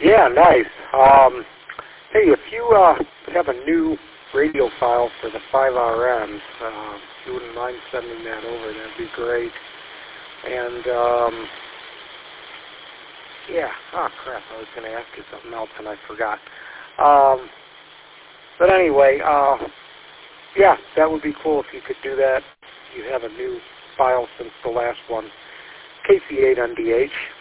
Yeah, nice. Hey, if you have a new radio file for the 5RMs, if you wouldn't mind sending that over, that'd be great. And, yeah, oh crap, I was going to ask you something else and I forgot. But anyway, yeah, that would be cool if you could do that. You have a new file since the last one. KC8NDH.